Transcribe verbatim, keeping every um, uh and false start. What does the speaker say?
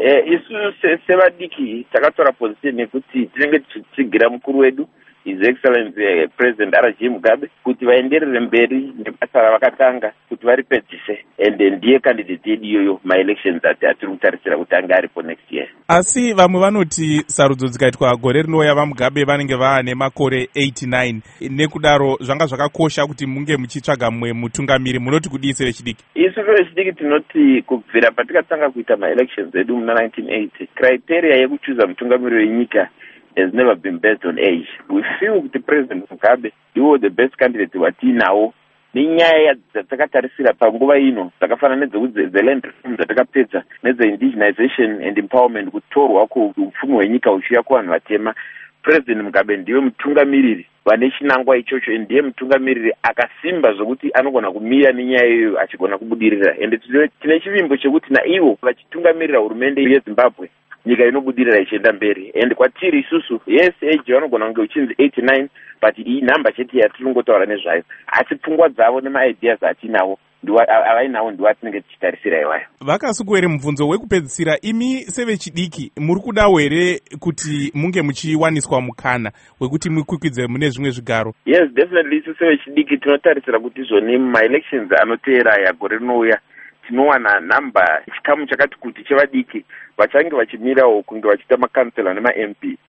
Eh, isu sevadiki takatora position yekuti tinenge tichitsigira mukuru wedu His Excellency uh, President R G Mugabe kuti vaenderere mberi nebasa ravakatanga kuti varipedzise ende ndiye candidate yedu iyoyo ma-elections ati atiri kutarisira kuti ange aripo next year. Asi vamwe vanoti sarudzo dzikaitwa gore rinouya vaMugabe vanenge vaane makore eighty-nine, nekudaro zvanga zvakakosha kuti munge muchitsvaga mumwe mutungamiri. Munoti kudii sevechidiki? Isu sevechidiki tinoti kubvira patikatanga kuita ma-elections edu muna nineteen eighty, criteria yekuchuza mutungamiri wenyika has never been based on age. We feel that the President Mugabe, he was the best candidate watinawo. Ninyaya dzatakatarisa panguva ino dzakafana nedze-land reform dzatakapedza, nedze-indigenization and empowerment, kutorwa kuupfumi hwenyika uchiuya kuvanhu vatema. President Mugabe ndiye mutungamiriri vane chinangwa ichocho, ndiye mutungamiriri akasimba zvokuti anogona kumira nenyaya iyoyo achigona kubudirira. Ende tine chivimbo chekuti naivo vachitungamiririra hurumende yeZimbabwe nyika inobudirira ichienda mberi. And kwatiri isusu, yes, age vanogona kunge uchinzi eighty-nine, but iyi namba chete yatiri kungotaura nezvayo, asi pfungwa dzavo nema-ideas atinawo avainawo ndiwo atinenge tichitarisira iwayo. Vakasuku here mubvunzo wekupedzisira, imi sevechidiki muri kudawo here kuti munge muchiwaniswa mukana wekuti mukwikwidze mune zvimwe zvigaro? Yes, definitely. Isu sevechidiki tinotarisira kuti zvoni ma-elections anoteera yagore rinouya tinowana namba chikamu chakati kuti chevadiki vachange vachimirawo kunge vachiita makansela nema-M P.